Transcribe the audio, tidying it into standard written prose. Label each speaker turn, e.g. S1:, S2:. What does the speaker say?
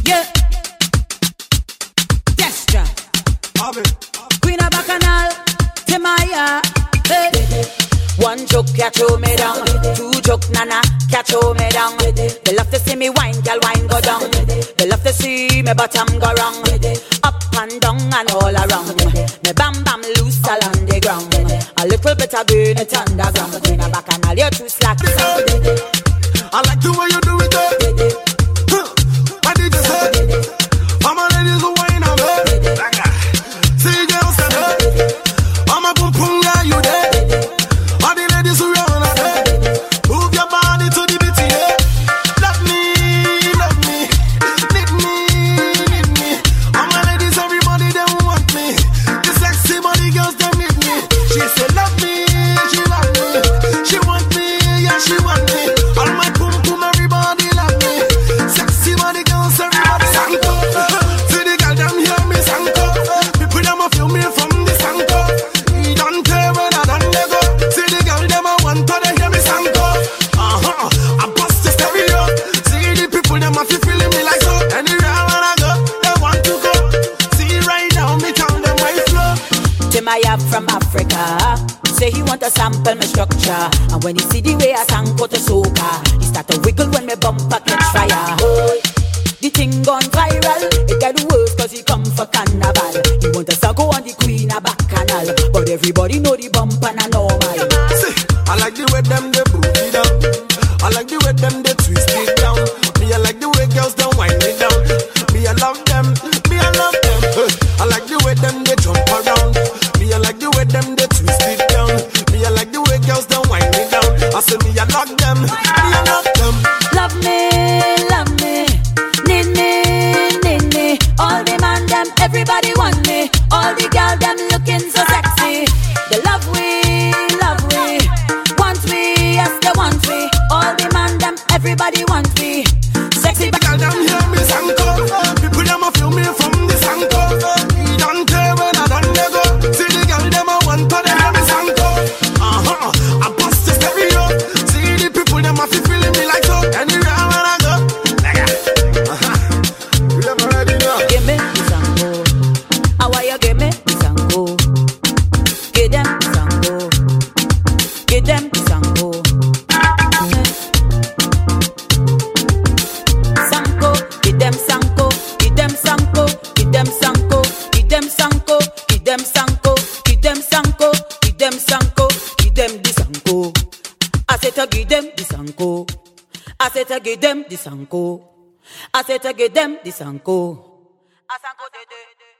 S1: Yeah. Destra. Queen of Bacchanal. Timaya. Hey. One joke catch me down. Two joke nana catch me down. They love to see me wine, girl wine go down. They love to see me bottom go wrong. Up and down and all around. Me bam bam loose all on the ground. A little bit of burn it underground. Queen of Bacchanal, you're too slack.
S2: I like the way you do it. What did you say? I'm a ladies who wine on her. See girls and her. I'm a boom boom yeah you there. All the ladies who run on her. Move your body to the beat, yeah. Love me, need me. All my ladies, everybody they want me. The sexy body girls they need me. She say love me, she love me. She want me, yeah she want me. All my boom boom everybody love me. Sexy body girls everybody sanko. See the girl them hear me sanko. People them a feel me from the sanko. He don't care when I don't let go. See the girl them a want to they hear me sanko. I bust the stereo. See the people them a feeling me like so. Anywhere I wanna go, they want to go. See right now me tell them my flow.
S1: Timaya from Africa. Say he want to sample my structure. And when he see the way I sanko to soca, he start to wiggle when me bumper catch fire. Oh, the thing gone viral. It get worse cause he come for carnival. He want to sanko on the Queen of Bacchanal. But everybody know the bumper na normal.
S2: See, I like the way them they broke it down. I like the way them they twist it down. Me I like the way girls don't wind it down. Me I love them, me I love them. I like the way them they jump around. Me I like the way them they twist it down. Me I like the way girls don't wind it down. I say me I love them, me I love them.
S1: Love me, need me. All the man them, everybody want me. All the girl them looking so sexy. They love we, want we, yes they want we. All the man them, everybody want me. Sexy
S2: The girl them hear me sanko. People them a feel me from the sanko. He don't care when I don't let go. See the girl them a want to they hear me sanko. I bust the stereo. See the people them a feeling me like so. Anywhere I wanna go. You ever ready now?
S1: give me the sango. How are you give me the sango? Give them the sango. Give them the sango. Sanko, give them sanko. Give them sanko. Give them sanko. Give them sanko. Give them sanko. Give them sanko. Give them sanko. Give them the sanko. I said to give them the sanko. I said to give them the sanko. I said to give them the sanko. A sanko de.